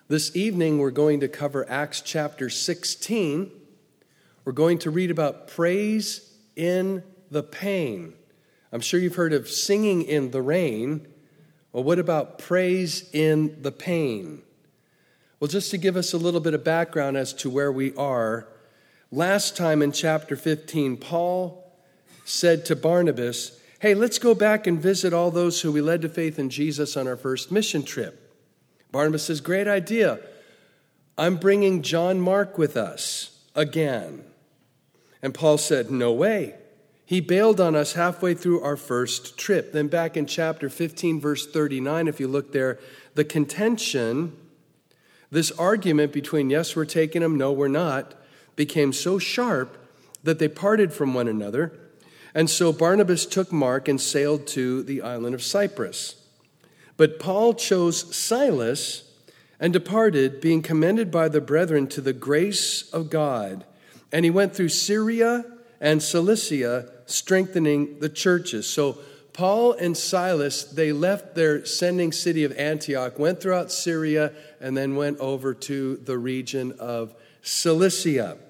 This evening, we're going to cover Acts chapter 16. We're going to read about praise in the pain. I'm sure you've heard of singing in the rain. Well, what about praise in the pain? Well, just to give us a little bit of background as to where we are, last time in chapter 15, Paul said to Barnabas, hey, let's go back and visit all those who we led to faith in Jesus on our first mission trip. Barnabas says, great idea. I'm bringing John Mark with us again. And Paul said, no way. He bailed on us halfway through our first trip. Then back in chapter 15, verse 39, if you look there, the contention, this argument between yes, we're taking him, no, we're not, became so sharp that they parted from one another. And so Barnabas took Mark and sailed to the island of Cyprus. But Paul chose Silas and departed, being commended by the brethren to the grace of God. And he went through Syria and Cilicia, strengthening the churches. So Paul and Silas, they left their sending city of Antioch, went throughout Syria, and then went over to the region of Cilicia.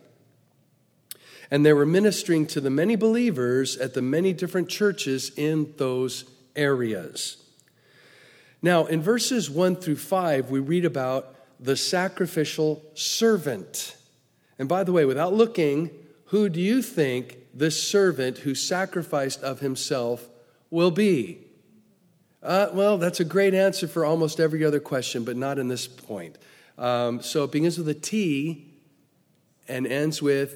And they were ministering to the many believers at the many different churches in those areas. Now, in verses 1 through 5, we read about the sacrificial servant. And by the way, without looking, who do you think this servant who sacrificed of himself will be? Well, that's a great answer for almost every other question, but not in this point. So it begins with a T and ends with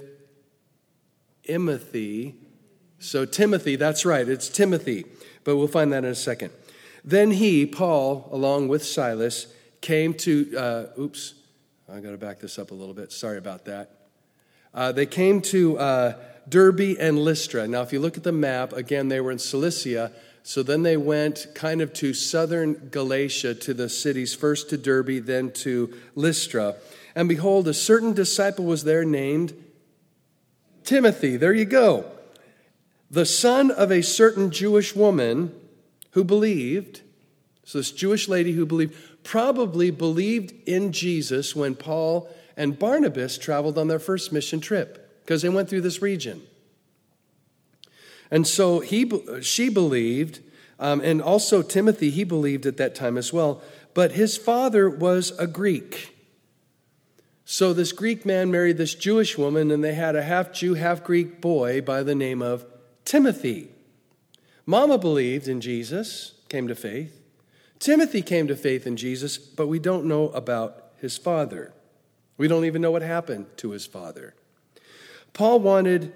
Timothy. So Timothy, that's right, it's Timothy. But we'll find that in a second. Then he, Paul, along with Silas, came to, I got to back this up a little bit. Sorry about that. They came to Derbe and Lystra. Now, if you look at the map, again, they were in Cilicia. So then they went kind of to southern Galatia, to the cities, first to Derbe, then to Lystra. And behold, a certain disciple was there named Timothy. There you go. The son of a certain Jewish woman who believed, so this Jewish lady who believed, probably believed in Jesus when Paul and Barnabas traveled on their first mission trip, because they went through this region. And so she believed, and also Timothy, he believed at that time as well, but his father was a Greek. So this Greek man married this Jewish woman, and they had a half-Jew, half-Greek boy by the name of Timothy. Mama believed in Jesus, came to faith. Timothy came to faith in Jesus, but we don't know about his father. We don't even know what happened to his father. Paul wanted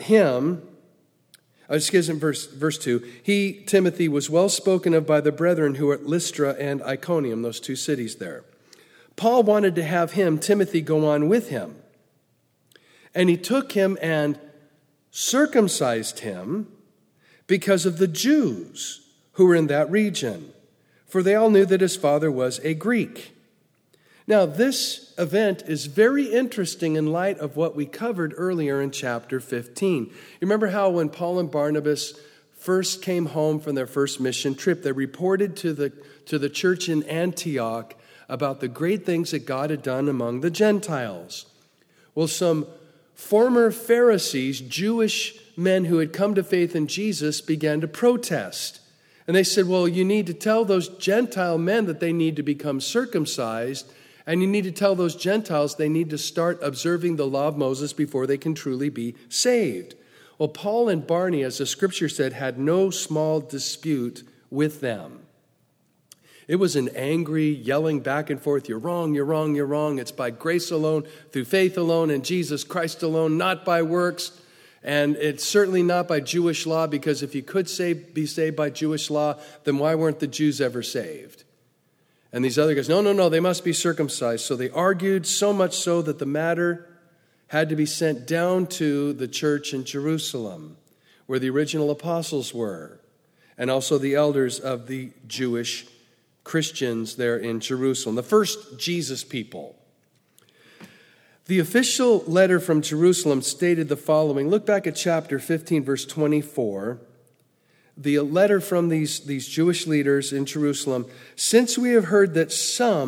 verse 2, he, Timothy, was well spoken of by the brethren who were at Lystra and Iconium, those two cities there. Paul wanted to have him, Timothy, go on with him. And he took him and circumcised him because of the Jews who were in that region, for they all knew that his father was a Greek. Now, this event is very interesting in light of what we covered earlier in chapter 15. You remember how when Paul and Barnabas first came home from their first mission trip, they reported to the church in Antioch about the great things that God had done among the Gentiles. Well, some former Pharisees, Jewish men who had come to faith in Jesus, began to protest. And they said, well, you need to tell those Gentile men that they need to become circumcised, and you need to tell those Gentiles they need to start observing the law of Moses before they can truly be saved. Well, Paul and Barney, as the scripture said, had no small dispute with them. It was an angry yelling back and forth, you're wrong, you're wrong, you're wrong. It's by grace alone, through faith alone, in Jesus Christ alone, not by works. And it's certainly not by Jewish law, because if you could be saved by Jewish law, then why weren't the Jews ever saved? And these other guys, no, they must be circumcised. So they argued, so much so that the matter had to be sent down to the church in Jerusalem, where the original apostles were, and also the elders of the Jewish Christians there in Jerusalem, the first Jesus people. The official letter from Jerusalem stated the following. Look back at chapter 15, verse 24. The letter from these Jewish leaders in Jerusalem. Since we have heard that some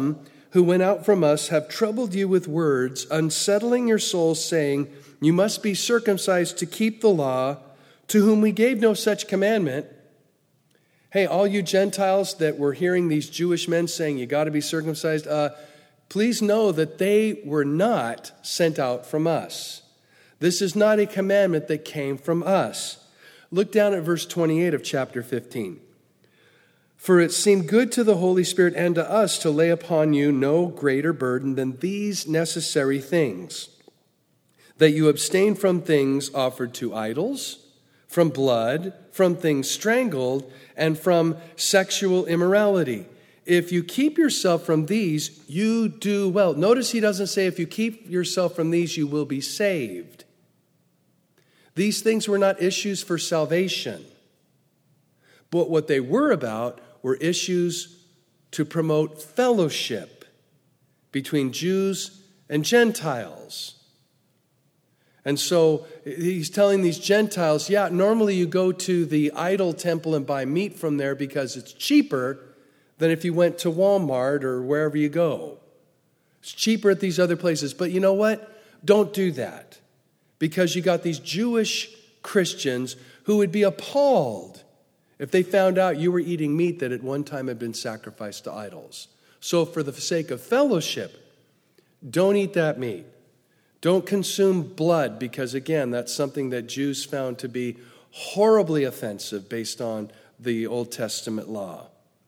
who went out from us have troubled you with words, unsettling your souls, saying, you must be circumcised to keep the law, to whom we gave no such commandment. Hey, all you Gentiles that were hearing these Jewish men saying you got to be circumcised, please know that they were not sent out from us. This is not a commandment that came from us. Look down at verse 28 of chapter 15. For it seemed good to the Holy Spirit and to us to lay upon you no greater burden than these necessary things, that you abstain from things offered to idols, from blood, from things strangled, and from sexual immorality. If you keep yourself from these, you do well. Notice he doesn't say if you keep yourself from these, you will be saved. These things were not issues for salvation. But what they were about were issues to promote fellowship between Jews and Gentiles. And so he's telling these Gentiles, yeah, normally you go to the idol temple and buy meat from there because it's cheaper than if you went to Walmart or wherever you go. It's cheaper at these other places. But you know what? Don't do that. Because you got these Jewish Christians who would be appalled if they found out you were eating meat that at one time had been sacrificed to idols. So for the sake of fellowship, don't eat that meat. Don't consume blood because, again, that's something that Jews found to be horribly offensive based on the Old Testament law.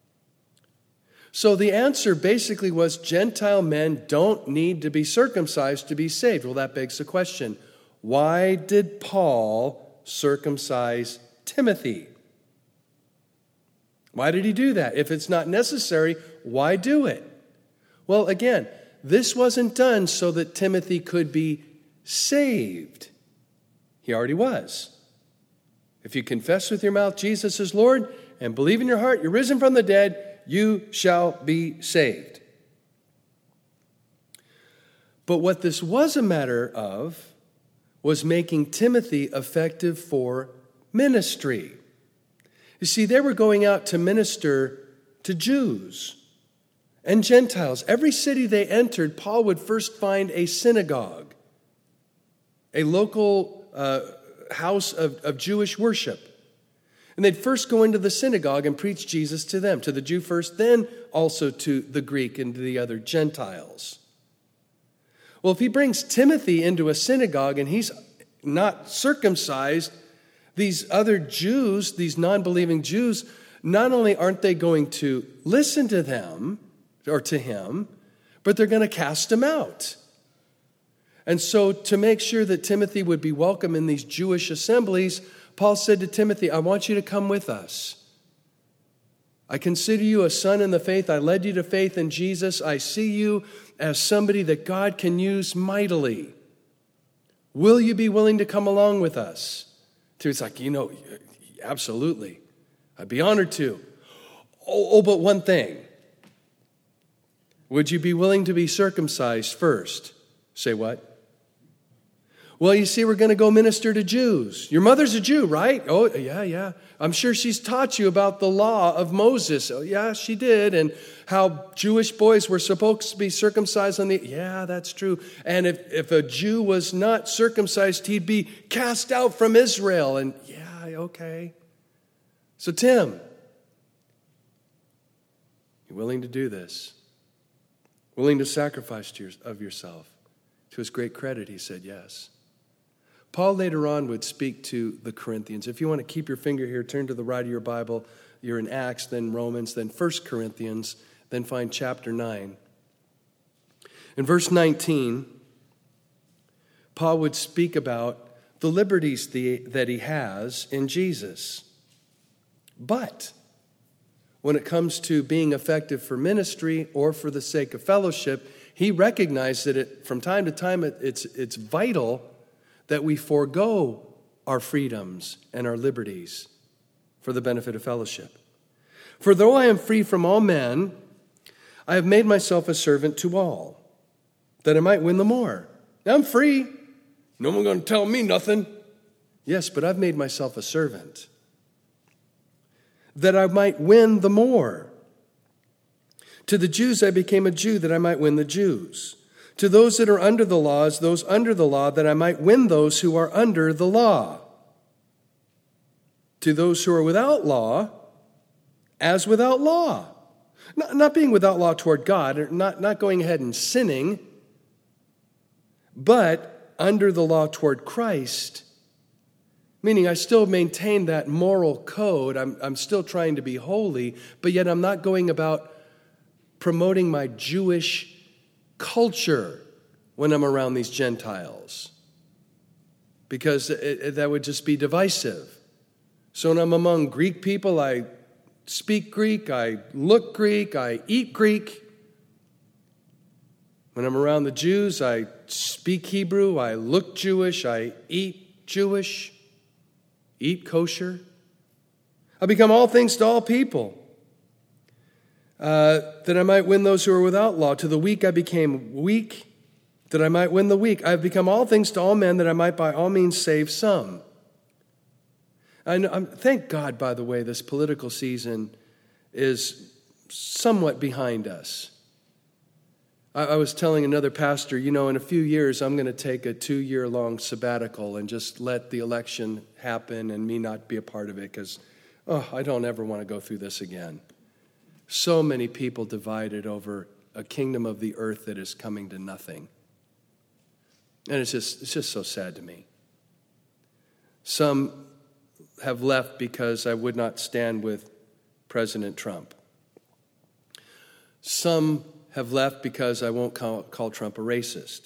So the answer basically was Gentile men don't need to be circumcised to be saved. Well, that begs the question, why did Paul circumcise Timothy? Why did he do that? If it's not necessary, why do it? Well, again, this wasn't done so that Timothy could be saved. He already was. If you confess with your mouth Jesus is Lord and believe in your heart you're risen from the dead, you shall be saved. But what this was a matter of was making Timothy effective for ministry. You see, they were going out to minister to Jews and Gentiles. Every city they entered, Paul would first find a synagogue, a local house of Jewish worship. And they'd first go into the synagogue and preach Jesus to them, to the Jew first, then also to the Greek and to the other Gentiles. Well, if he brings Timothy into a synagogue and he's not circumcised, these other Jews, these non-believing Jews, not only aren't they going to listen to them or to him, but they're going to cast him out. And so to make sure that Timothy would be welcome in these Jewish assemblies, Paul said to Timothy, I want you to come with us. I consider you a son in the faith. I led you to faith in Jesus. I see you as somebody that God can use mightily. Will you be willing to come along with us? It's like, absolutely. I'd be honored to. But one thing. Would you be willing to be circumcised first? Say what? Well, you see, we're going to go minister to Jews. Your mother's a Jew, right? Oh, yeah. I'm sure she's taught you about the law of Moses. Oh, yeah, she did. And how Jewish boys were supposed to be circumcised on the... Yeah, that's true. And if a Jew was not circumcised, he'd be cast out from Israel. And yeah, okay. So Tim, you willing to do this? Willing to sacrifice of yourself? To his great credit, he said yes. Paul later on would speak to the Corinthians. If you want to keep your finger here, turn to the right of your Bible. You're in Acts, then Romans, then 1 Corinthians, then find chapter 9. In verse 19, Paul would speak about the liberties that he has in Jesus. But when it comes to being effective for ministry or for the sake of fellowship, he recognized that from time to time it's vital that we forego our freedoms and our liberties for the benefit of fellowship. For though I am free from all men, I have made myself a servant to all, that I might win the more. Now I'm free. No one's going to tell me nothing. Yes, but I've made myself a servant, that I might win the more. To the Jews I became a Jew that I might win the Jews. To those that are under the law, as those under the law, that I might win those who are under the law. To those who are without law, as without law. Not being without law toward God, or not going ahead and sinning, but under the law toward Christ. Meaning I still maintain that moral code. I'm still trying to be holy, but yet I'm not going about promoting my Jewish culture when I'm around these Gentiles, because that would just be divisive. So when I'm among Greek people, I speak Greek, I look Greek, I eat Greek. When I'm around the Jews, I speak Hebrew, I look Jewish, I eat Jewish, eat kosher. I become all things to all people, that I might win those who are without law. To the weak I became weak, that I might win the weak. I have become all things to all men, that I might by all means save some. Thank God, by the way, this political season is somewhat behind us. I was telling another pastor, in a few years I'm going to take a 2-year-long sabbatical and just let the election happen and me not be a part of it, because, I don't ever want to go through this again. So many people divided over a kingdom of the earth that is coming to nothing. And it's just so sad to me. Some have left because I would not stand with President Trump. Some have left because I won't call Trump a racist.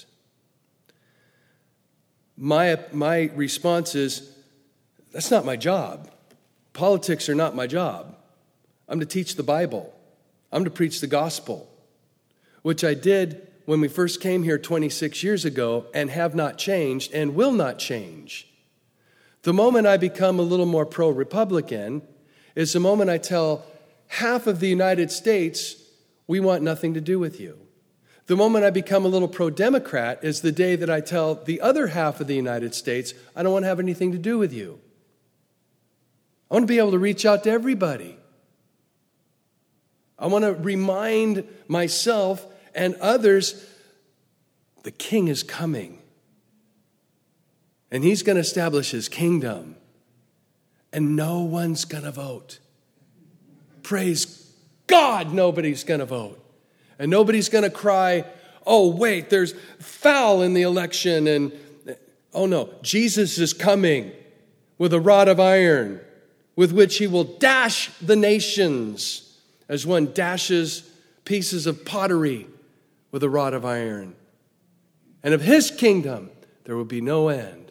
My response is, that's not my job. Politics are not my job. I'm to teach the Bible. I'm to preach the gospel, which I did when we first came here 26 years ago and have not changed and will not change. The moment I become a little more pro-Republican is the moment I tell half of the United States, we want nothing to do with you. The moment I become a little pro-Democrat is the day that I tell the other half of the United States, I don't want to have anything to do with you. I want to be able to reach out to everybody. I want to remind myself and others, the King is coming. And he's going to establish his kingdom. And no one's going to vote. Praise God, nobody's going to vote. And nobody's going to cry, oh, wait, there's foul in the election. And, oh, no, Jesus is coming with a rod of iron with which he will dash the nations as one dashes pieces of pottery with a rod of iron. And of his kingdom, there will be no end.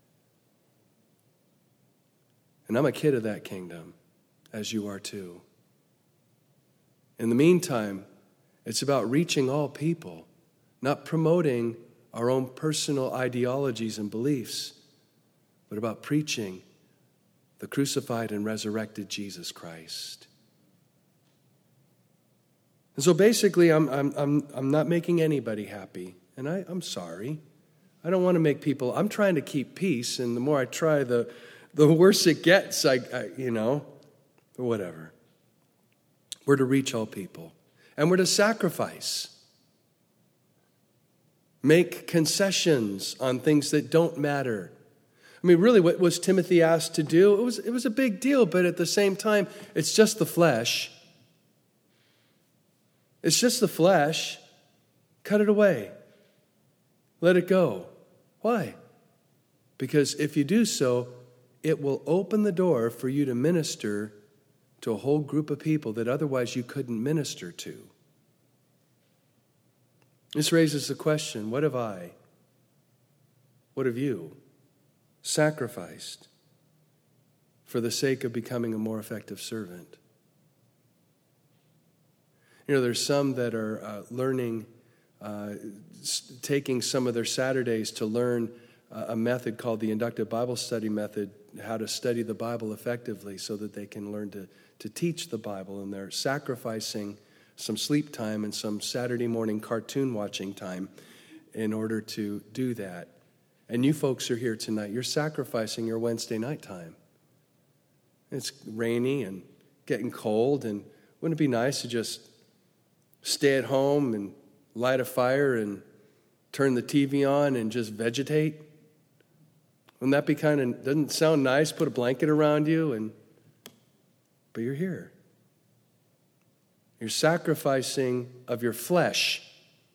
And I'm a kid of that kingdom, as you are too. In the meantime, it's about reaching all people, not promoting our own personal ideologies and beliefs, but about preaching the crucified and resurrected Jesus Christ. And so basically, I'm not making anybody happy, and I'm sorry. I don't want to make people. I'm trying to keep peace, and the more I try, the worse it gets. Whatever. We're to reach all people, and we're to sacrifice, make concessions on things that don't matter. I mean, really, what was Timothy asked to do? It was a big deal, but at the same time, it's just the flesh. It's just the flesh. Cut it away. Let it go. Why? Because if you do so, it will open the door for you to minister to a whole group of people that otherwise you couldn't minister to. This raises the question, what have you sacrificed for the sake of becoming a more effective servant? There's some that are learning, taking some of their Saturdays to learn a method called the inductive Bible study method, how to study the Bible effectively so that they can learn to teach the Bible. And they're sacrificing some sleep time and some Saturday morning cartoon watching time in order to do that. And you folks are here tonight. You're sacrificing your Wednesday night time. It's rainy and getting cold, and wouldn't it be nice to just stay at home and light a fire and turn the TV on and just vegetate? Wouldn't that be doesn't sound nice? Put a blanket around you, but you're here. You're sacrificing of your flesh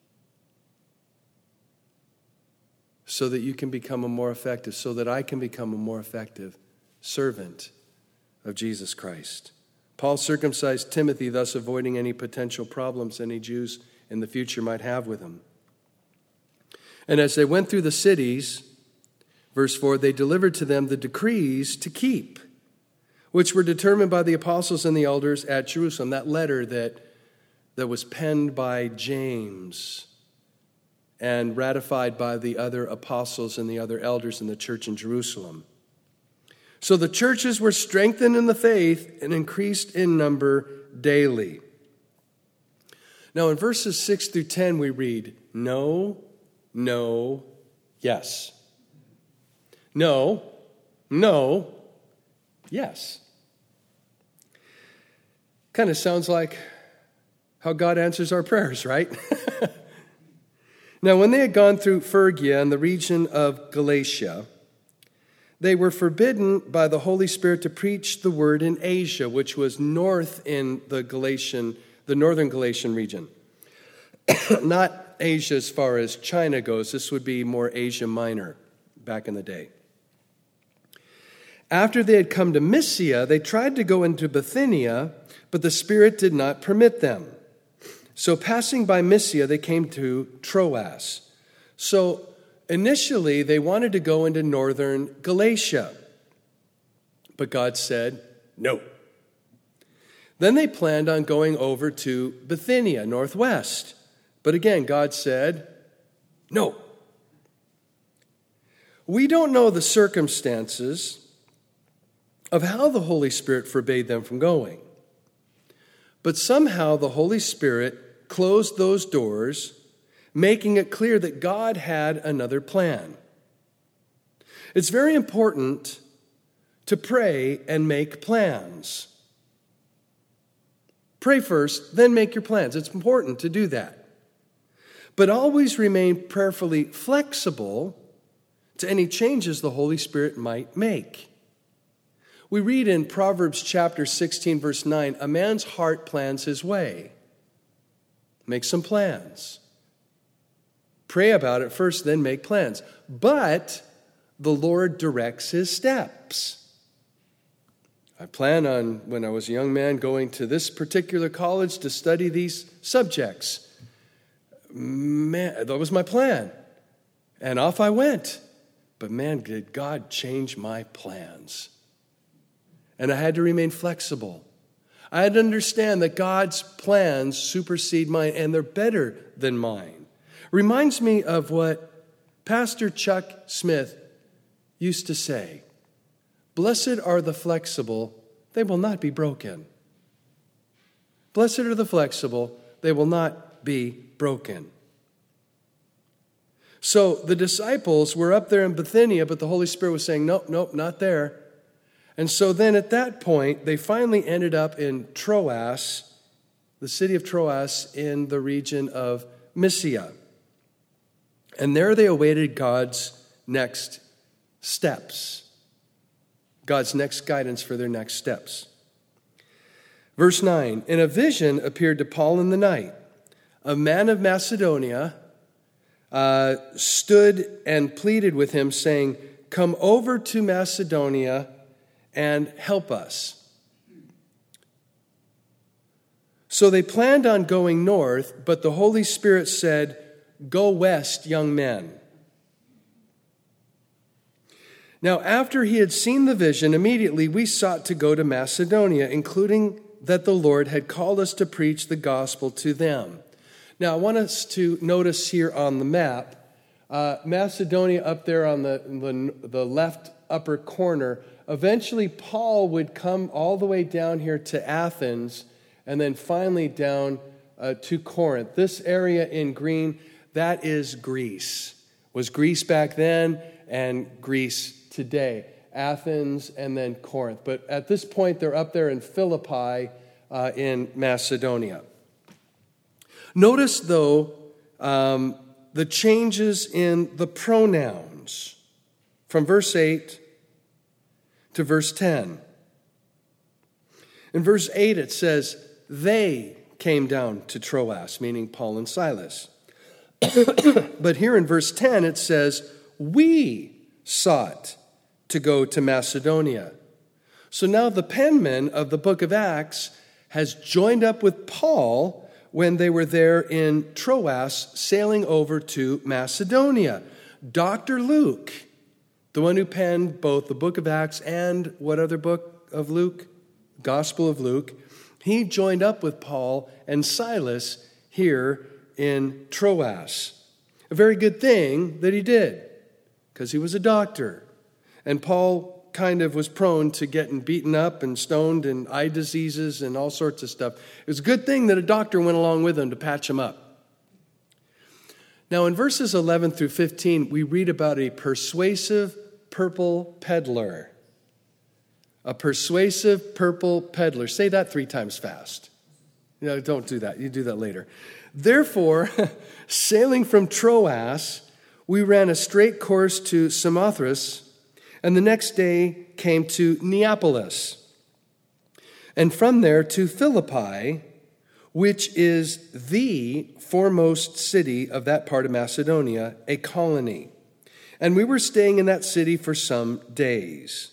so that you can become so that I can become a more effective servant of Jesus Christ. Paul circumcised Timothy, thus avoiding any potential problems any Jews in the future might have with him. And as they went through the cities, verse 4, they delivered to them the decrees to keep, which were determined by the apostles and the elders at Jerusalem. That letter that was penned by James and ratified by the other apostles and the other elders in the church in Jerusalem. So the churches were strengthened in the faith and increased in number daily. Now in verses 6 through 10 we read, no, no, yes. No, no, yes. Kind of sounds like how God answers our prayers, right? Now, when they had gone through Phrygia and the region of Galatia, they were forbidden by the Holy Spirit to preach the word in Asia, which was north in the northern Galatian region. Not Asia as far as China goes. This would be more Asia Minor back in the day. After they had come to Mysia, they tried to go into Bithynia, but the Spirit did not permit them. So passing by Mysia, they came to Troas. So initially, they wanted to go into northern Galatia, but God said, no. Then they planned on going over to Bithynia, northwest. But again, God said, no. We don't know the circumstances of how the Holy Spirit forbade them from going. But somehow the Holy Spirit closed those doors, making it clear that God had another plan. It's very important to pray and make plans. Pray first, then make your plans. It's important to do that. But always remain prayerfully flexible to any changes the Holy Spirit might make. We read in Proverbs chapter 16, verse 9, a man's heart plans his way. Make some plans. Pray about it first, then make plans. But the Lord directs his steps. I plan on, when I was a young man, going to this particular college to study these subjects. Man, that was my plan. And off I went. But man, did God change my plans. And I had to remain flexible. I had to understand that God's plans supersede mine, and they're better than mine. Reminds me of what Pastor Chuck Smith used to say. Blessed are the flexible, they will not be broken. Blessed are the flexible, they will not be broken. So the disciples were up there in Bithynia, but the Holy Spirit was saying, nope, not there. And so then at that point, they finally ended up in Troas, the city of Troas in the region of Mysia. And there they awaited God's next steps, God's next guidance for their next steps. Verse 9, in a vision appeared to Paul in the night. A man of Macedonia stood and pleaded with him, saying, come over to Macedonia and help us. So they planned on going north, but the Holy Spirit said, go west, young men. Now, after he had seen the vision, immediately we sought to go to Macedonia, including that the Lord had called us to preach the gospel to them. Now, I want us to notice here on the map, Macedonia up there on the left upper corner. Eventually, Paul would come all the way down here to Athens and then finally down to Corinth. This area in green, that is Greece. Was Greece back then and Greece today. Athens and then Corinth. But at this point, they're up there in Philippi in Macedonia. Notice, though, the changes in the pronouns from verse 8 to verse 10. In verse 8, it says, they came down to Troas, meaning Paul and Silas. But here in verse 10, it says, we sought to go to Macedonia. So now the penman of the book of Acts has joined up with Paul when they were there in Troas, sailing over to Macedonia. Dr. Luke, the one who penned both the book of Acts and what other book of Luke? Gospel of Luke. He joined up with Paul and Silas here in Troas. A very good thing that he did, because he was a doctor. And Paul kind of was prone to getting beaten up and stoned and eye diseases and all sorts of stuff. It was a good thing that a doctor went along with him to patch him up. Now in verses 11 through 15, we read about a persuasive purple peddler. A persuasive purple peddler. Say that 3 times fast. No, don't do that. You do that later. Therefore, sailing from Troas, we ran a straight course to Samothrace, and the next day came to Neapolis, and from there to Philippi, which is the foremost city of that part of Macedonia, a colony. And we were staying in that city for some days.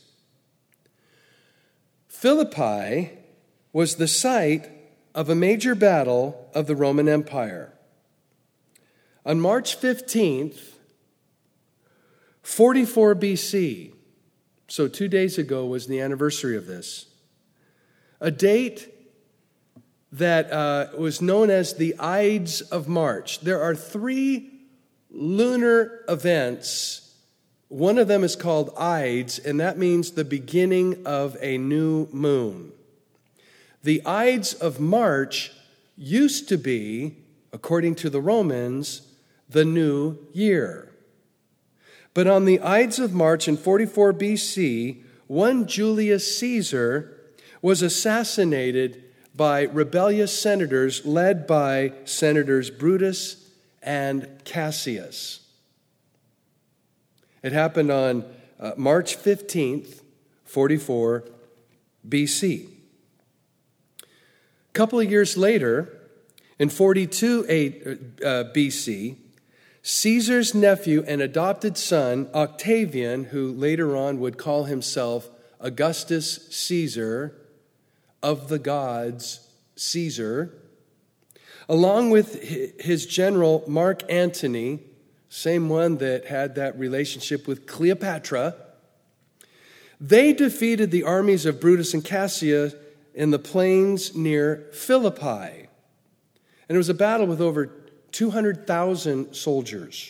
Philippi was the site of a major battle of the Roman Empire. On March 15th, 44 BC, so 2 days ago was the anniversary of this, a date that was known as the Ides of March. There are 3 lunar events. One of them is called Ides, and that means the beginning of a new moon. The Ides of March used to be, according to the Romans, the new year. But on the Ides of March in 44 BC, one Julius Caesar was assassinated by rebellious senators led by Senators Brutus and Cassius. It happened on March 15th, 44 BC. A couple of years later, in 42 BC, Caesar's nephew and adopted son, Octavian, who later on would call himself Augustus Caesar, of the gods, Caesar, along with his general Mark Antony, same one that had that relationship with Cleopatra, they defeated the armies of Brutus and Cassius in the plains near Philippi. And it was a battle with over 200,000 soldiers.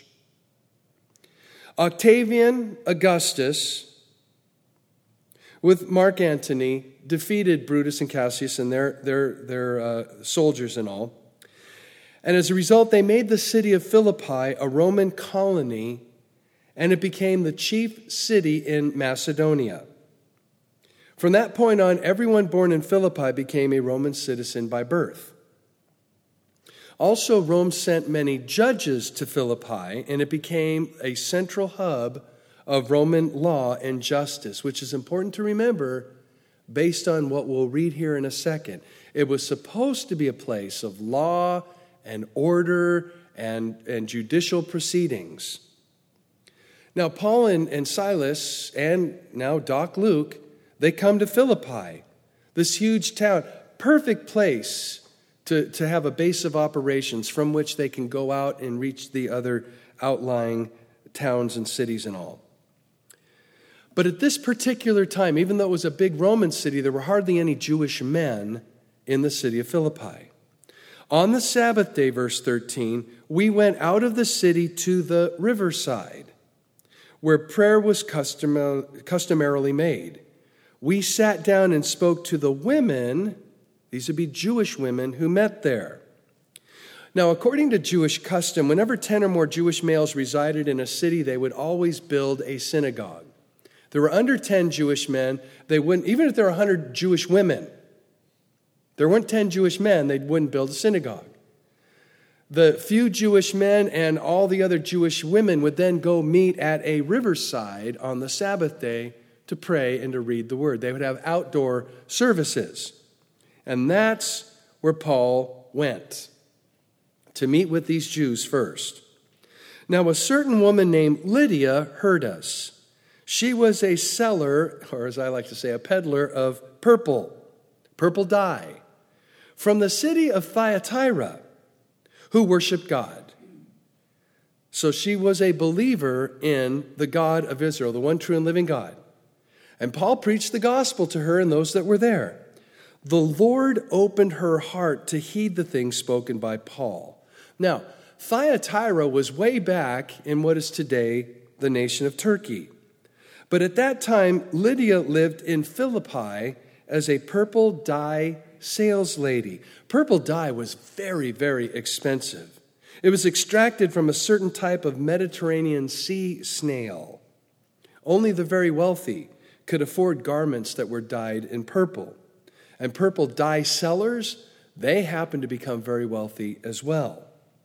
Octavian Augustus, with Mark Antony, defeated Brutus and Cassius and their soldiers and all. And as a result, they made the city of Philippi a Roman colony, and it became the chief city in Macedonia. From that point on, everyone born in Philippi became a Roman citizen by birth. Also, Rome sent many judges to Philippi, and it became a central hub of Roman law and justice, which is important to remember based on what we'll read here in a second. It was supposed to be a place of law and order and judicial proceedings. Now, Paul and Silas, and now Doc Luke, they come to Philippi, this huge town, perfect place to have a base of operations from which they can go out and reach the other outlying towns and cities and all. But at this particular time, even though it was a big Roman city, there were hardly any Jewish men in the city of Philippi. On the Sabbath day, verse 13, we went out of the city to the riverside, where prayer was customarily made. We sat down and spoke to the women, these would be Jewish women, who met there. Now, according to Jewish custom, whenever 10 or more Jewish males resided in a city, they would always build a synagogue. There were under 10 Jewish men, they wouldn't, even if there were 100 Jewish women, there weren't 10 Jewish men, they wouldn't build a synagogue. The few Jewish men and all the other Jewish women would then go meet at a riverside on the Sabbath day to pray and to read the word. They would have outdoor services. And that's where Paul went, to meet with these Jews first. Now, a certain woman named Lydia heard us. She was a seller, or as I like to say, a peddler of purple dye, from the city of Thyatira, who worshiped God. So she was a believer in the God of Israel, the one true and living God. And Paul preached the gospel to her and those that were there. The Lord opened her heart to heed the things spoken by Paul. Now, Thyatira was way back in what is today the nation of Turkey. But at that time, Lydia lived in Philippi as a purple dye sales lady. Purple dye was very, very expensive. It was extracted from a certain type of Mediterranean sea snail. Only the very wealthy could afford garments that were dyed in purple. And purple dye sellers, they happened to become very wealthy as well.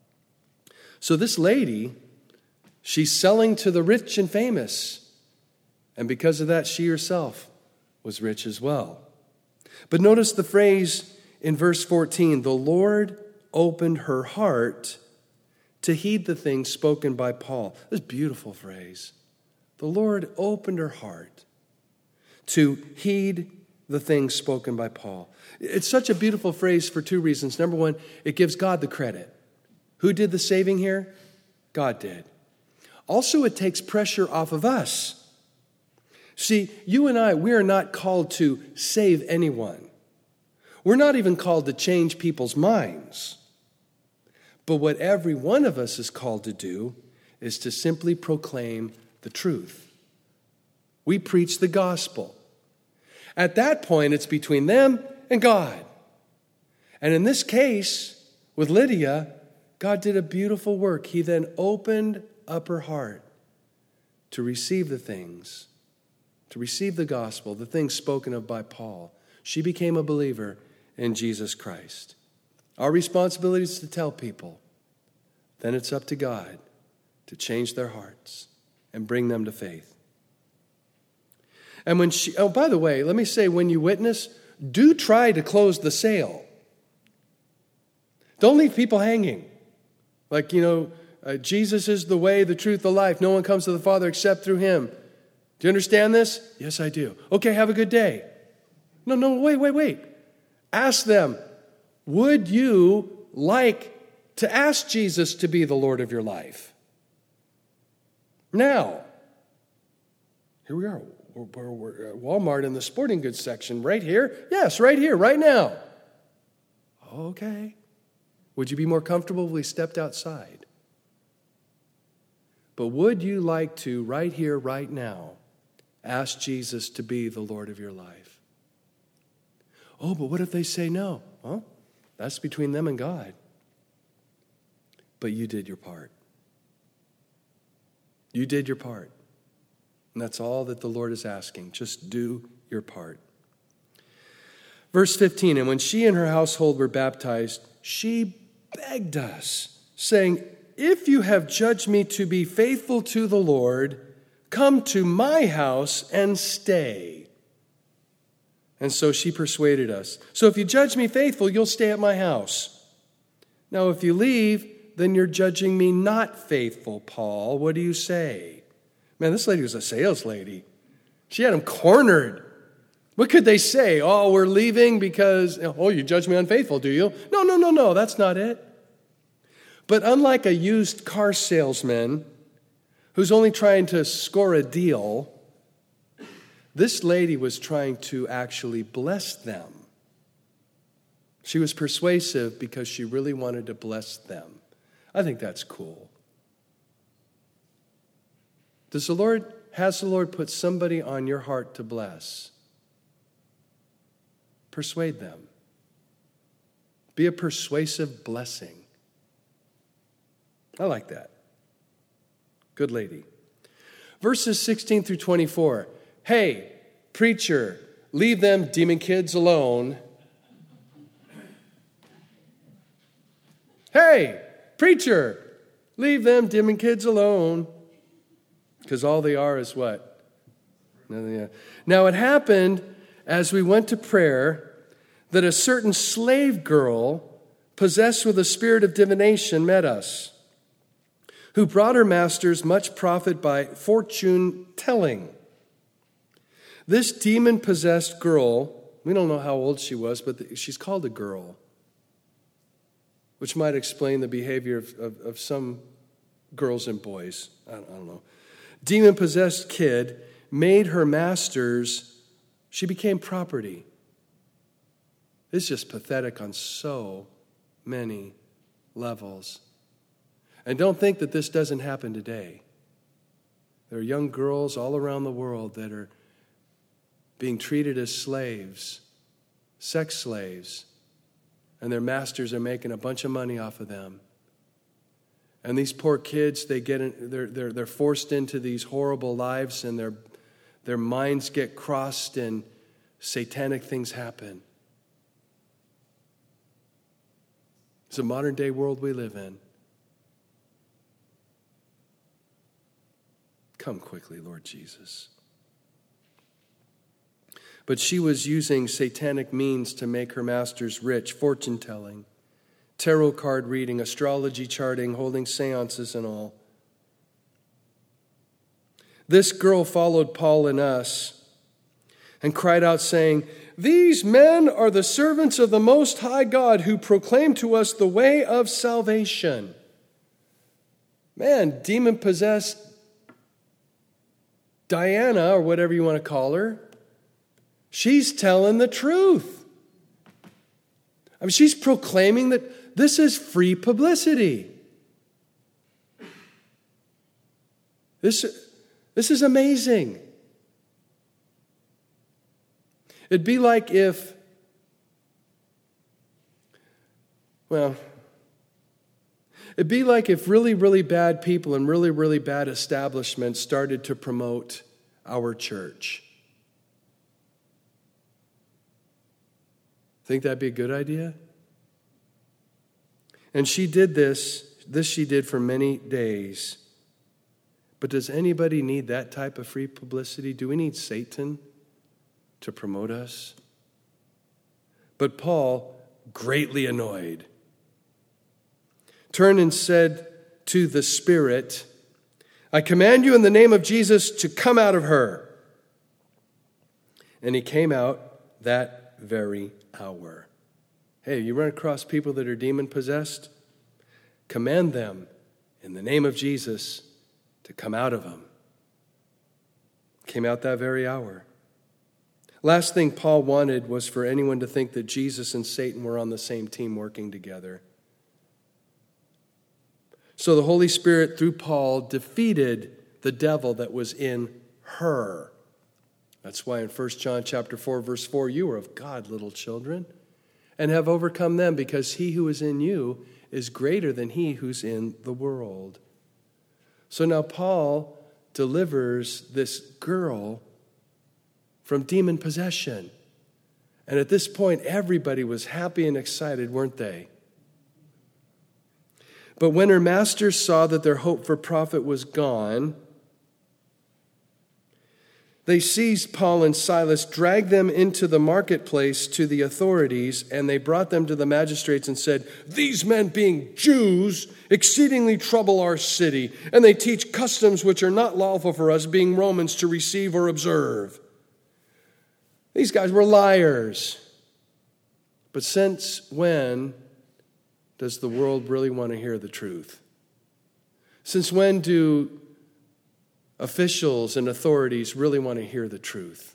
So this lady, she's selling to the rich and famous. And because of that, she herself was rich as well. But notice the phrase in verse 14, the Lord opened her heart to heed the things spoken by Paul. This beautiful phrase. The Lord opened her heart to heed the things spoken by Paul. It's such a beautiful phrase for two reasons. Number one, it gives God the credit. Who did the saving here? God did. Also, it takes pressure off of us. See, you and I, we are not called to save anyone. We're not even called to change people's minds. But what every one of us is called to do is to simply proclaim the truth. We preach the gospel. At that point, it's between them and God. And in this case, with Lydia, God did a beautiful work. He then opened up her heart to receive the things, to receive the gospel, the things spoken of by Paul. She became a believer in Jesus Christ. Our responsibility is to tell people. Then it's up to God to change their hearts and bring them to faith. And by the way, let me say, when you witness, do try to close the sale. Don't leave people hanging. Like, Jesus is the way, the truth, the life. No one comes to the Father except through him. Do you understand this? Yes, I do. Okay, have a good day. No, wait. Ask them, would you like to ask Jesus to be the Lord of your life? Now, here we are. We're at Walmart in the sporting goods section. Right here? Yes, right here, right now. Okay. Would you be more comfortable if we stepped outside? But would you like to, right here, right now, ask Jesus to be the Lord of your life? Oh, but what if they say no? Well, that's between them and God. But you did your part. You did your part. And that's all that the Lord is asking. Just do your part. Verse 15, and when she and her household were baptized, she begged us, saying, if you have judged me to be faithful to the Lord, come to my house and stay. And so she persuaded us. So if you judge me faithful, you'll stay at my house. Now, if you leave, then you're judging me not faithful, Paul. What do you say? Man, this lady was a sales lady. She had him cornered. What could they say? Oh, we're leaving because, you judge me unfaithful, do you? No, that's not it. But unlike a used car salesman who's only trying to score a deal, this lady was trying to actually bless them. She was persuasive because she really wanted to bless them. I think that's cool. Has the Lord put somebody on your heart to bless? Persuade them. Be a persuasive blessing. I like that. Good lady. Verses 16 through 24. Hey, preacher, leave them demon kids alone. Hey, Preacher, leave them demon kids alone. Because all they are is what? Nothing. Now it happened as we went to prayer that a certain slave girl possessed with a spirit of divination met us, who brought her masters much profit by fortune telling. This demon-possessed girl, we don't know how old she was, but she's called a girl, which might explain the behavior of some girls and boys. I don't know. Demon-possessed kid made her masters, she became property. It's just pathetic on so many levels. And don't think that this doesn't happen today. There are young girls all around the world that are being treated as slaves, sex slaves, and their masters are making a bunch of money off of them. And these poor kids, they're forced into these horrible lives, and their minds get crossed, and satanic things happen. It's a modern day world we live in. Come quickly, Lord Jesus. But she was using satanic means to make her masters rich, fortune telling, tarot card reading, astrology charting, holding seances and all. This girl followed Paul and us and cried out saying, "These men are the servants of the Most High God who proclaim to us the way of salvation." Man, demon-possessed Diana, or whatever you want to call her, she's telling the truth. I mean, she's proclaiming that this is free publicity. This is amazing. It'd be like if, really, really bad people and really, really bad establishments started to promote our church. Think that'd be a good idea? And she did this she did for many days. But does anybody need that type of free publicity? Do we need Satan to promote us? But Paul, greatly annoyed, turned and said to the spirit, "I command you in the name of Jesus to come out of her." And he came out that very hour. Hey, you run across people that are demon-possessed? Command them in the name of Jesus to come out of them. Came out that very hour. Last thing Paul wanted was for anyone to think that Jesus and Satan were on the same team working together. So the Holy Spirit, through Paul, defeated the devil that was in her. That's why in 1 John chapter 4, verse 4, you are of God, little children, and have overcome them, because he who is in you is greater than he who's in the world. So now Paul delivers this girl from demon possession. And at this point, everybody was happy and excited, weren't they? But when her masters saw that their hope for profit was gone, they seized Paul and Silas, dragged them into the marketplace to the authorities, and they brought them to the magistrates and said, "These men, being Jews, exceedingly trouble our city, and they teach customs which are not lawful for us, being Romans, to receive or observe." These guys were liars. But since when does the world really want to hear the truth? Since when do officials and authorities really want to hear the truth?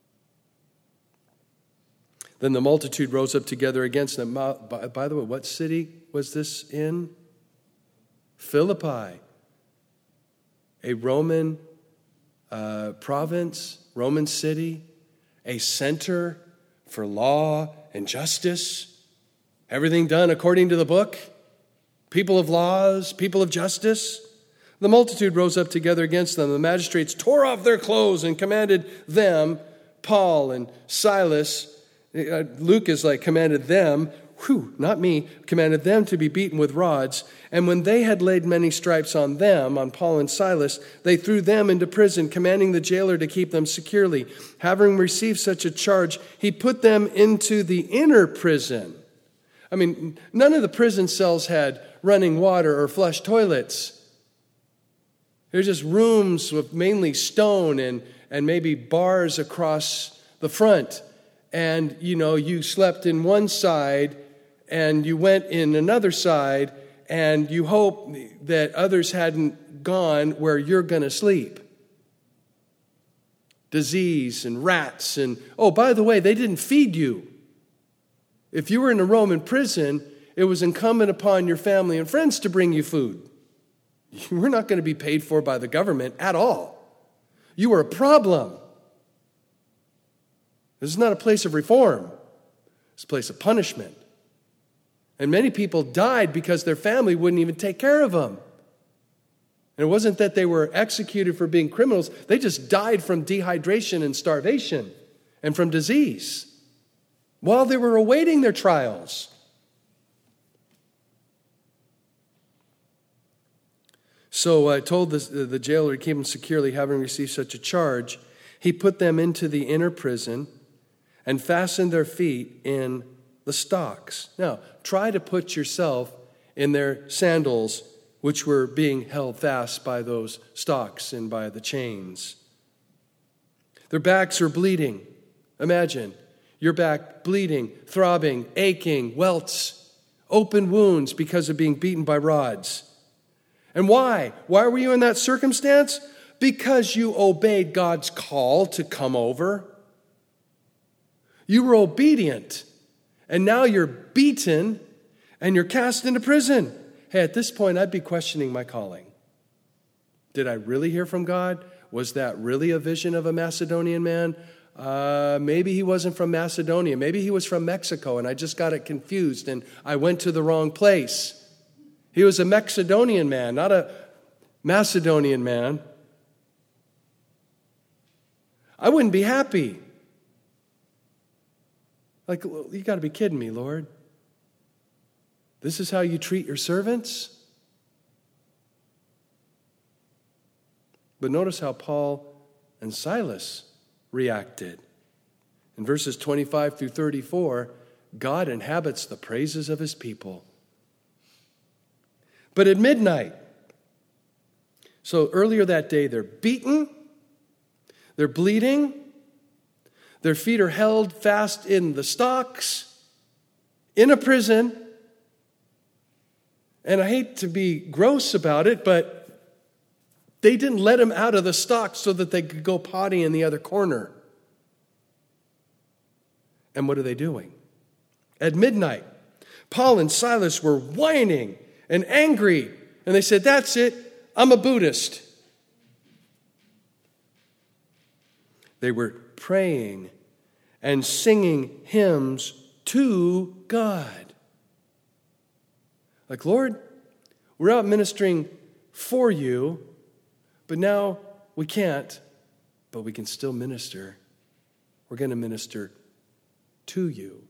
Then the multitude rose up together against them. By the way, what city was this in? Philippi, a Roman province, Roman city, a center for law and justice. Everything done according to the book. People of laws, people of justice. The multitude rose up together against them. The magistrates tore off their clothes and commanded them, Paul and Silas, Luke is like commanded them, not me, commanded them to be beaten with rods. And when they had laid many stripes on them, on Paul and Silas, they threw them into prison, commanding the jailer to keep them securely. Having received such a charge, he put them into the inner prison. I mean, none of the prison cells had running water or flush toilets. They're just rooms with mainly stone and maybe bars across the front. And, you slept in one side and you went in another side, and you hope that others hadn't gone where you're going to sleep. Disease and rats and, oh, by the way, they didn't feed you. If you were in a Roman prison, it was incumbent upon your family and friends to bring you food. You were not going to be paid for by the government at all. You were a problem. This is not a place of reform. It's a place of punishment. And many people died because their family wouldn't even take care of them. And it wasn't that they were executed for being criminals. They just died from dehydration and starvation and from disease while they were awaiting their trials. So I told the jailer to keep them securely, having received such a charge. He put them into the inner prison and fastened their feet in the stocks. Now, try to put yourself in their sandals, which were being held fast by those stocks and by the chains. Their backs were bleeding. Imagine your back bleeding, throbbing, aching, welts, open wounds because of being beaten by rods. And why? Why were you in that circumstance? Because you obeyed God's call to come over. You were obedient. And now you're beaten and you're cast into prison. Hey, at this point, I'd be questioning my calling. Did I really hear from God? Was that really a vision of a Macedonian man? Maybe he wasn't from Macedonia. Maybe he was from Mexico, and I just got it confused, and I went to the wrong place. He was a Macedonian man, not a Macedonian man. I wouldn't be happy. Like, you got to be kidding me, Lord. This is how you treat your servants? But notice how Paul and Silas reacted. In verses 25 through 34, God inhabits the praises of his people. But at midnight, so earlier that day, they're beaten, they're bleeding, their feet are held fast in the stocks, in a prison. And I hate to be gross about it, but they didn't let him out of the stocks so that they could go potty in the other corner. And what are they doing? At midnight, Paul and Silas were whining and angry. And they said, that's it, I'm a Buddhist. They were praying and singing hymns to God. Like, Lord, we're out ministering for you, but now we can't, but we can still minister. We're going to minister to you.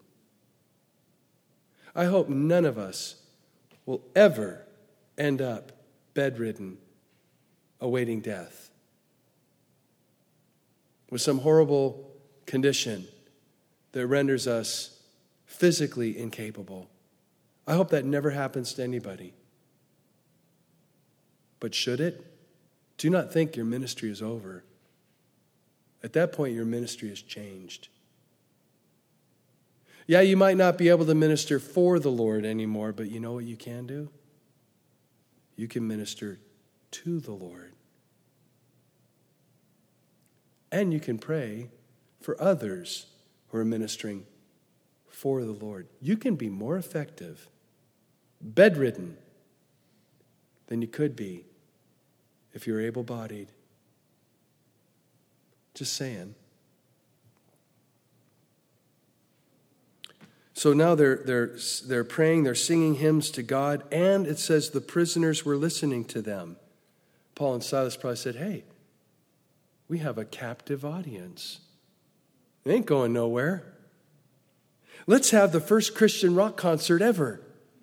I hope none of us will ever end up bedridden, awaiting death, with some horrible condition that renders us physically incapable. I hope that never happens to anybody. But should it? Do not think your ministry is over. At that point, your ministry has changed. Yeah, you might not be able to minister for the Lord anymore, but you know what you can do? You can minister to the Lord. And you can pray for others who are ministering for the Lord. You can be more effective, bedridden, than you could be if you're able-bodied. Just saying. So now they're praying, they're singing hymns to God, and it says the prisoners were listening to them. Paul and Silas probably said, hey, we have a captive audience. They ain't going nowhere. Let's have the first Christian rock concert ever.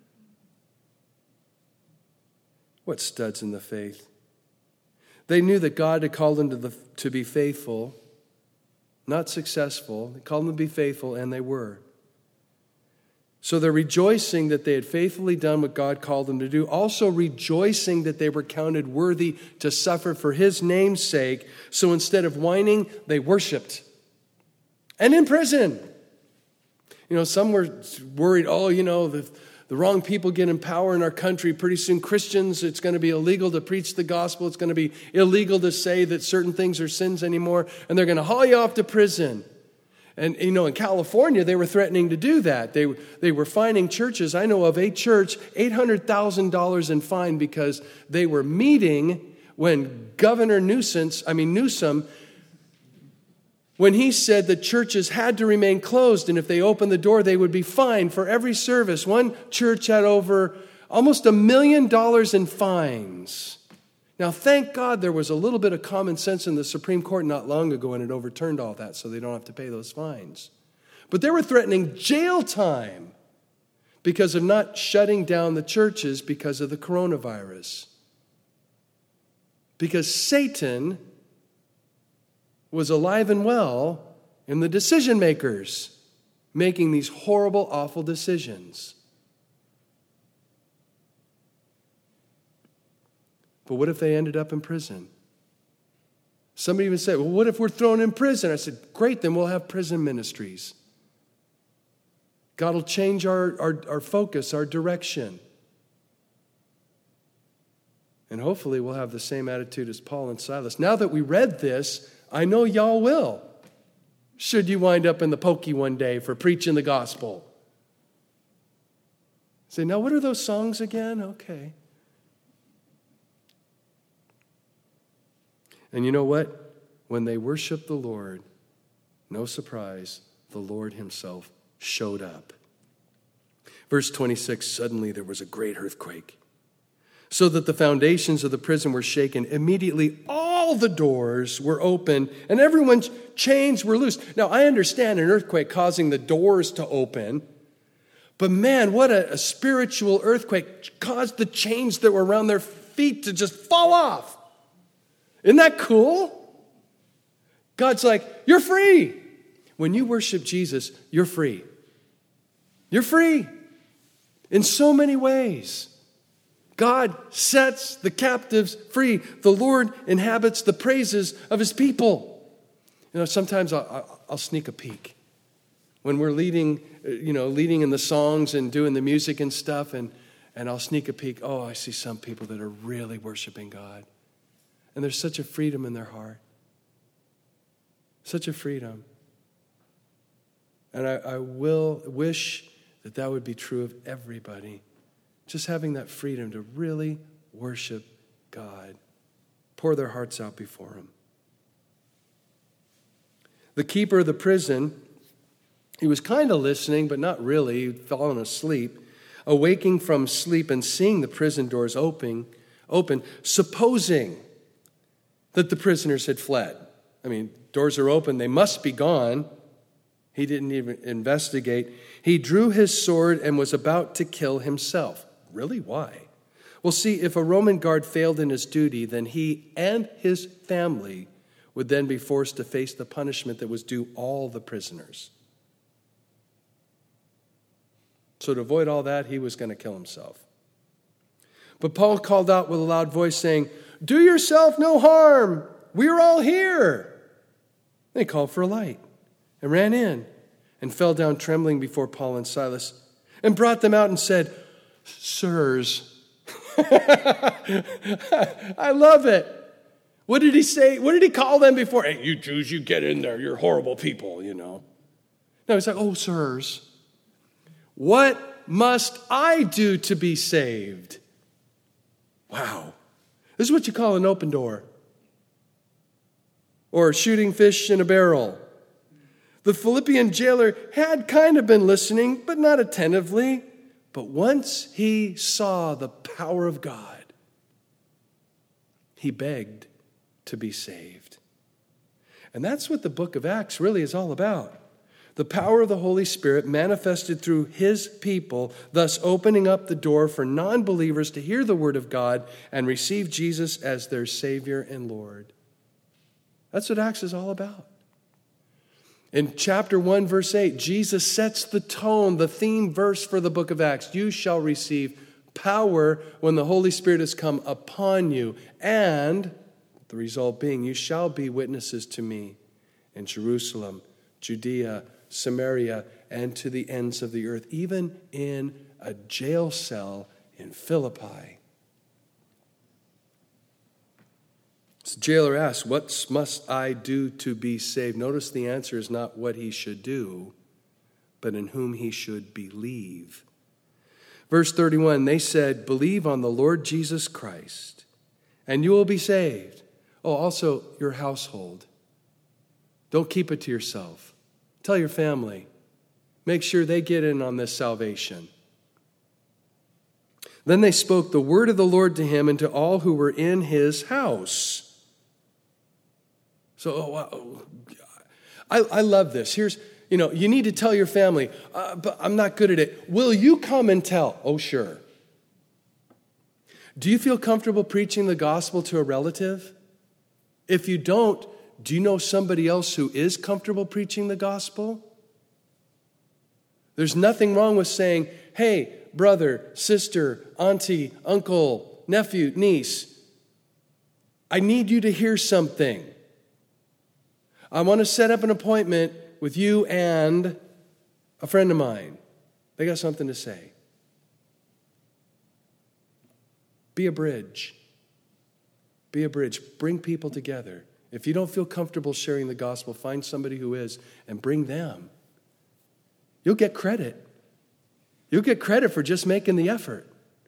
What studs in the faith. They knew that God had called them to be faithful, not successful. He called them to be faithful, and they were. So they're rejoicing that they had faithfully done what God called them to do, also rejoicing that they were counted worthy to suffer for his name's sake. So instead of whining, they worshiped. And in prison. Some were worried, the wrong people get in power in our country. Pretty soon Christians, it's going to be illegal to preach the gospel. It's going to be illegal to say that certain things are sins anymore. And they're going to haul you off to prison. And, in California, they were threatening to do that. They were fining churches. I know of a church, $800,000 in fine because they were meeting when Governor Newsom, when he said that churches had to remain closed, and if they opened the door, they would be fined for every service. One church had over almost $1 million in fines. Now, thank God there was a little bit of common sense in the Supreme Court not long ago, and it overturned all that, so they don't have to pay those fines. But they were threatening jail time because of not shutting down the churches because of the coronavirus. Because Satan was alive and well in the decision makers making these horrible, awful decisions. But what if they ended up in prison? Somebody even said, well, what if we're thrown in prison? I said, great, then we'll have prison ministries. God will change our focus, our direction. And hopefully we'll have the same attitude as Paul and Silas. Now that we read this, I know y'all will. Should you wind up in the pokey one day for preaching the gospel. Say, now what are those songs again? Okay. And you know what? When they worshiped the Lord, no surprise, the Lord himself showed up. Verse 26, suddenly there was a great earthquake, so that the foundations of the prison were shaken. Immediately all the doors were open and everyone's chains were loosed. Now, I understand an earthquake causing the doors to open, but man, what a spiritual earthquake caused the chains that were around their feet to just fall off. Isn't that cool? God's like, you're free. When you worship Jesus, you're free. You're free in so many ways. God sets the captives free. The Lord inhabits the praises of his people. Sometimes I'll sneak a peek. When we're leading in the songs and doing the music and stuff, and I'll sneak a peek. Oh, I see some people that are really worshiping God. And there's such a freedom in their heart. Such a freedom. And I will wish that would be true of everybody. Just having that freedom to really worship God. Pour their hearts out before him. The keeper of the prison, he was kind of listening, but not really. He'd fallen asleep. Awaking from sleep and seeing the prison doors open, supposing that the prisoners had fled. Doors are open, they must be gone. He didn't even investigate. He drew his sword and was about to kill himself. Really? Why? Well, see, if a Roman guard failed in his duty, then he and his family would then be forced to face the punishment that was due all the prisoners. So to avoid all that, he was going to kill himself. But Paul called out with a loud voice saying, do yourself no harm. We're all here. They called for a light and ran in and fell down trembling before Paul and Silas and brought them out and said, sirs. I love it. What did he say? What did he call them before? Hey, you Jews, you get in there. You're horrible people, No, he's like, oh, sirs, what must I do to be saved? Wow. This is what you call an open door. Or shooting fish in a barrel. The Philippian jailer had kind of been listening, but not attentively. But once he saw the power of God, he begged to be saved. And that's what the book of Acts really is all about. The power of the Holy Spirit manifested through his people, thus opening up the door for non-believers to hear the word of God and receive Jesus as their Savior and Lord. That's what Acts is all about. In chapter 1, verse 8, Jesus sets the tone, the theme verse for the book of Acts. You shall receive power when the Holy Spirit has come upon you. And the result being, you shall be witnesses to me in Jerusalem, Judea, Samaria, and to the ends of the earth, even in a jail cell in Philippi. The jailer asks, what must I do to be saved? Notice the answer is not what he should do, but in whom he should believe. Verse 31, they said, believe on the Lord Jesus Christ, and you will be saved. Oh, also your household. Don't keep it to yourself. Tell your family. Make sure they get in on this salvation. Then they spoke the word of the Lord to him and to all who were in his house. So I love this. Here's, you need to tell your family, but I'm not good at it. Will you come and tell? Oh, sure. Do you feel comfortable preaching the gospel to a relative? If you don't, do you know somebody else who is comfortable preaching the gospel? There's nothing wrong with saying, hey, brother, sister, auntie, uncle, nephew, niece, I need you to hear something. I want to set up an appointment with you and a friend of mine. They got something to say. Be a bridge. Be a bridge. Bring people together. If you don't feel comfortable sharing the gospel, find somebody who is and bring them. You'll get credit. You'll get credit for just making the effort.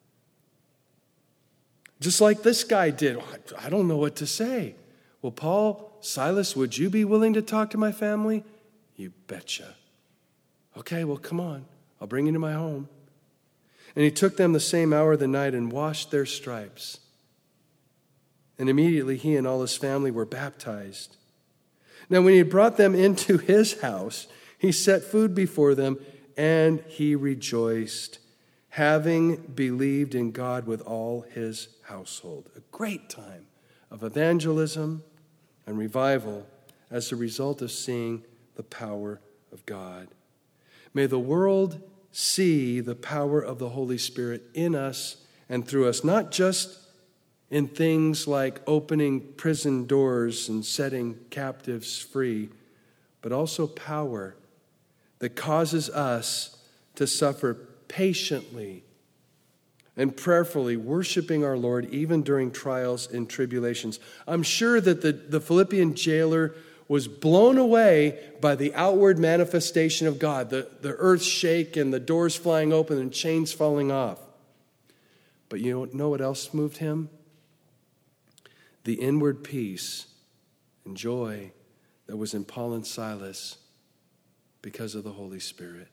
Just like this guy did. I don't know what to say. Well, Paul, Silas, would you be willing to talk to my family? You betcha. Okay, well, come on. I'll bring you to my home. And he took them the same hour of the night and washed their stripes. And immediately he and all his family were baptized. Now, when he had brought them into his house, he set food before them, and he rejoiced, having believed in God with all his household. A great time of evangelism and revival as a result of seeing the power of God. May the world see the power of the Holy Spirit in us and through us, not just in things like opening prison doors and setting captives free, but also power that causes us to suffer patiently and prayerfully, worshiping our Lord even during trials and tribulations. I'm sure that the Philippian jailer was blown away by the outward manifestation of God, the earth shake and the doors flying open and chains falling off. But you know what else moved him? The inward peace and joy that was in Paul and Silas because of the Holy Spirit.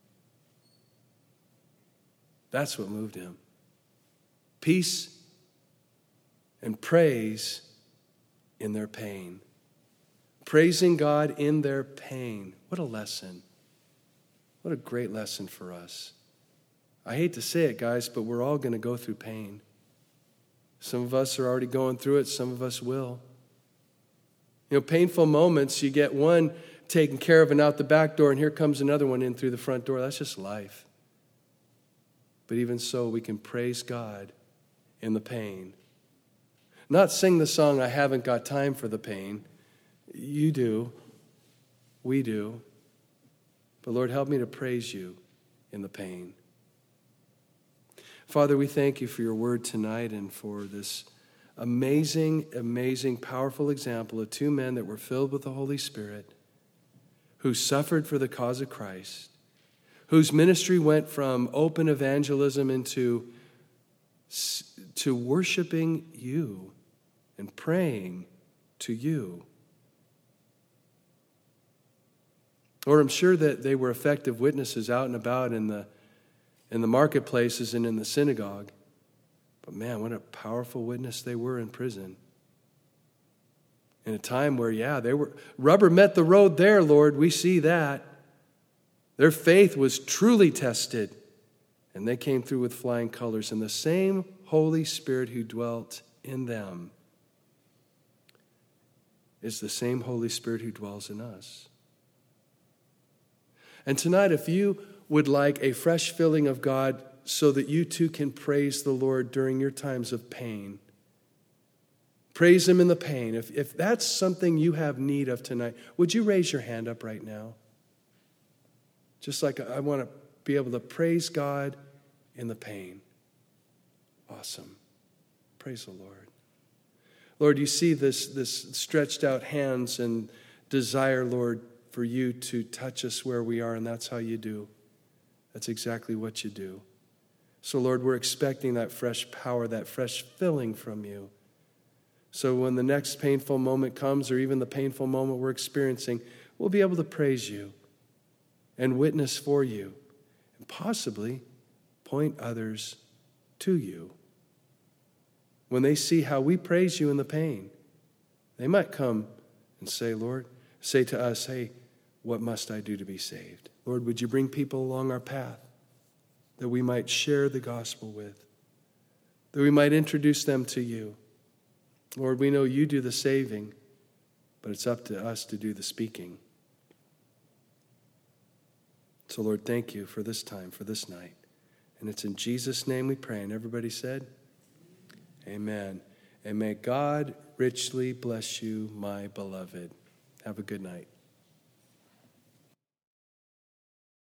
That's what moved him. Peace and praise in their pain. Praising God in their pain. What a lesson. What a great lesson for us. I hate to say it, guys, but we're all going to go through pain. Some of us are already going through it. Some of us will. Painful moments, you get one taken care of and out the back door, and here comes another one in through the front door. That's just life. But even so, we can praise God in the pain. Not sing the song, I haven't got time for the pain. You do. We do. But Lord, help me to praise you in the pain. Father, we thank you for your word tonight and for this amazing, amazing, powerful example of two men that were filled with the Holy Spirit, who suffered for the cause of Christ, whose ministry went from open evangelism into worshiping you and praying to you. Lord, I'm sure that they were effective witnesses out and about in the marketplaces and in the synagogue. But man, what a powerful witness they were in prison. In a time where, they were, rubber met the road there, Lord, we see that. Their faith was truly tested, and they came through with flying colors. And the same Holy Spirit who dwelt in them is the same Holy Spirit who dwells in us. And tonight, if you would like a fresh filling of God so that you too can praise the Lord during your times of pain, praise Him in the pain. If that's something you have need of tonight, would you raise your hand up right now? Just like I want to be able to praise God in the pain. Awesome. Praise the Lord. Lord, you see this stretched out hands and desire, Lord, for you to touch us where we are, and that's how you do. That's exactly what you do. So, Lord, we're expecting that fresh power, that fresh filling from you. So when the next painful moment comes, or even the painful moment we're experiencing, we'll be able to praise you and witness for you, and possibly point others to you. When they see how we praise you in the pain, they might come and say to us, hey, what must I do to be saved? Lord, would you bring people along our path that we might share the gospel with, that we might introduce them to you? Lord, we know you do the saving, but it's up to us to do the speaking. So, Lord, thank you for this time, for this night. And it's in Jesus' name we pray. And everybody said, amen. And may God richly bless you, my beloved. Have a good night.